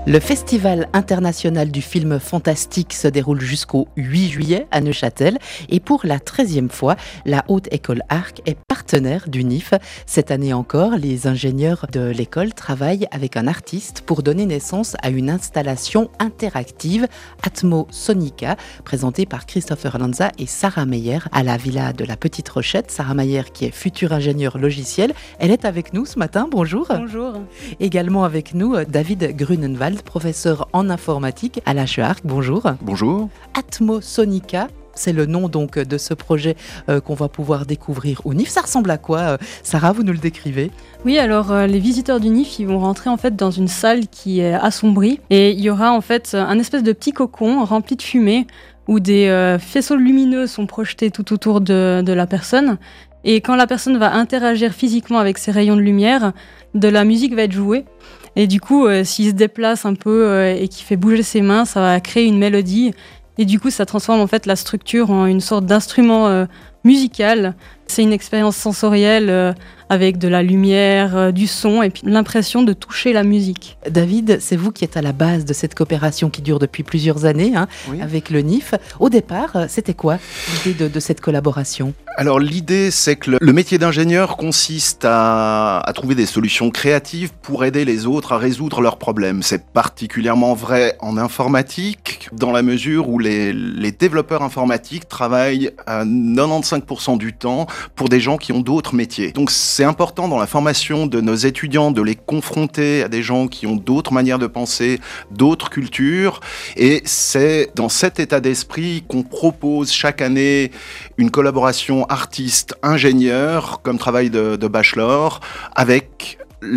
Le Festival international du film fantastique se déroule jusqu'au 8 juillet à Neuchâtel et pour la 13e fois, la Haute École Arc est partenaire du NIF. Cette année encore, les ingénieurs de l'école travaillent avec un artiste pour donner naissance à une installation interactive Atmo Sonica, présentée par Christopher Lanza et Sarah Meyer à la Villa de la Petite Rochette. Sarah Meyer qui est future ingénieure logicielle, elle est avec nous ce matin, bonjour. Bonjour. Également avec nous, David Grunenwald, professeur en informatique à l'HE-Arc. Bonjour. Bonjour. Atmo Sonica, c'est le nom donc de ce projet qu'on va pouvoir découvrir au NIF. Ça ressemble à quoi, Sarah, vous nous le décrivez? Oui, alors les visiteurs du NIF, ils vont rentrer en fait dans une salle qui est assombrie et il y aura en fait un espèce de petit cocon rempli de fumée où des faisceaux lumineux sont projetés tout autour de la personne. Et quand la personne va interagir physiquement avec ces rayons de lumière, de la musique va être jouée. Et du coup, s'il se déplace un peu et qu'il fait bouger ses mains, ça va créer une mélodie. Et du coup, ça transforme en fait la structure en une sorte d'instrument musical. C'est une expérience sensorielle avec de la lumière, du son et puis l'impression de toucher la musique. David, c'est vous qui êtes à la base de cette coopération qui dure depuis plusieurs années Oui. avec le NIF. Au départ, c'était quoi l'idée de cette collaboration? Alors l'idée, c'est que le métier d'ingénieur consiste à trouver des solutions créatives pour aider les autres à résoudre leurs problèmes. C'est particulièrement vrai en informatique, dans la mesure où les développeurs informatiques travaillent à 95% du temps pour des gens qui ont d'autres métiers. Donc c'est important dans la formation de nos étudiants de les confronter à des gens qui ont d'autres manières de penser, d'autres cultures. Et c'est dans cet état d'esprit qu'on propose chaque année une collaboration artiste-ingénieur comme travail de bachelor avec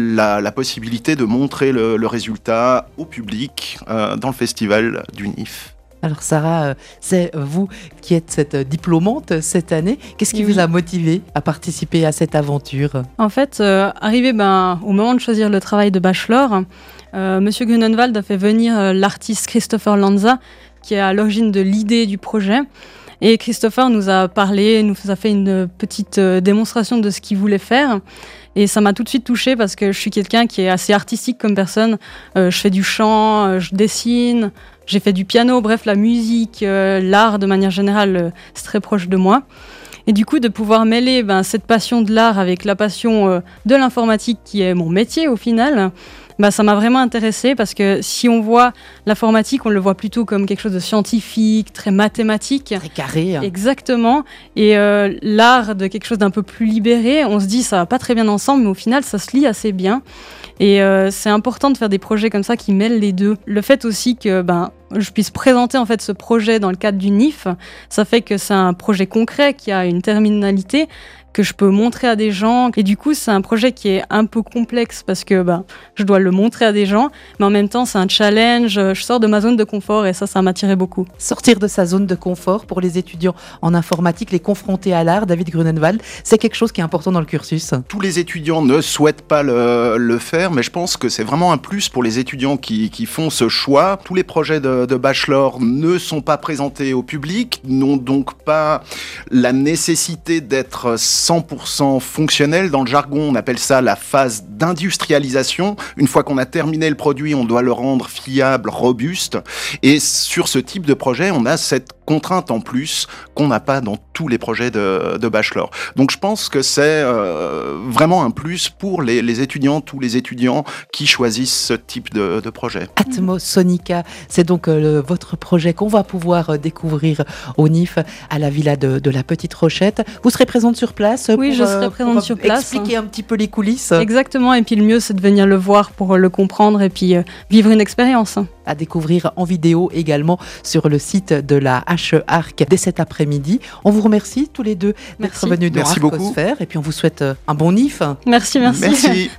la possibilité de montrer le résultat au public dans le festival du NIF. Alors Sarah, c'est vous qui êtes cette diplômante cette année. Qu'est-ce qui Oui. vous a motivé à participer à cette aventure? En fait, arrivé au moment de choisir le travail de bachelor, Monsieur Grunenwald a fait venir l'artiste Christopher Lanza, qui est à l'origine de l'idée du projet. Et Christopher nous a parlé, nous a fait une petite démonstration de ce qu'il voulait faire. Et ça m'a tout de suite touchée parce que je suis quelqu'un qui est assez artistique comme personne. Je fais du chant, je dessine, j'ai fait du piano, bref, la musique, l'art de manière générale, c'est très proche de moi. Et du coup, de pouvoir mêler cette passion de l'art avec la passion de l'informatique qui est mon métier au final, ça m'a vraiment intéressée parce que si on voit l'informatique, on le voit plutôt comme quelque chose de scientifique, très mathématique. Très carré. Exactement. Et l'art de quelque chose d'un peu plus libéré, on se dit ça va pas très bien ensemble, mais au final, ça se lie assez bien. Et c'est important de faire des projets comme ça qui mêlent les deux. Le fait aussi que je puisse présenter en fait ce projet dans le cadre du NIF, ça fait que c'est un projet concret qui a une terminalité que je peux montrer à des gens. Et du coup, c'est un projet qui est un peu complexe parce que je dois le montrer à des gens, mais en même temps, c'est un challenge. Je sors de ma zone de confort et ça m'attirait beaucoup. Sortir de sa zone de confort pour les étudiants en informatique, les confronter à l'art, David Grunenwald, c'est quelque chose qui est important dans le cursus. Tous les étudiants ne souhaitent pas le faire, mais je pense que c'est vraiment un plus pour les étudiants qui font ce choix. Tous les projets de bachelor ne sont pas présentés au public, n'ont donc pas la nécessité d'être 100% fonctionnel. Dans le jargon, on appelle ça la phase d'industrialisation. Une fois qu'on a terminé le produit, on doit le rendre fiable, robuste. Et sur ce type de projet, on a cette contrainte en plus qu'on n'a pas dans tous les projets de bachelor. Donc je pense que c'est vraiment un plus pour les étudiants, tous les étudiants qui choisissent ce type de projet. Atmo Sonica, c'est donc votre projet qu'on va pouvoir découvrir au NIF à la Villa de la Petite Rochette. Vous serez présente sur place? Oui, je serai présente sur place. Expliquer un petit peu les coulisses. Exactement, et puis le mieux c'est de venir le voir pour le comprendre et puis vivre une expérience. À découvrir en vidéo également sur le site de la HE-Arc dès cet après-midi. On vous remercie tous les deux d'être venus dans Merci beaucoup. Arcosphère et puis on vous souhaite un bon NIF. Merci. Merci.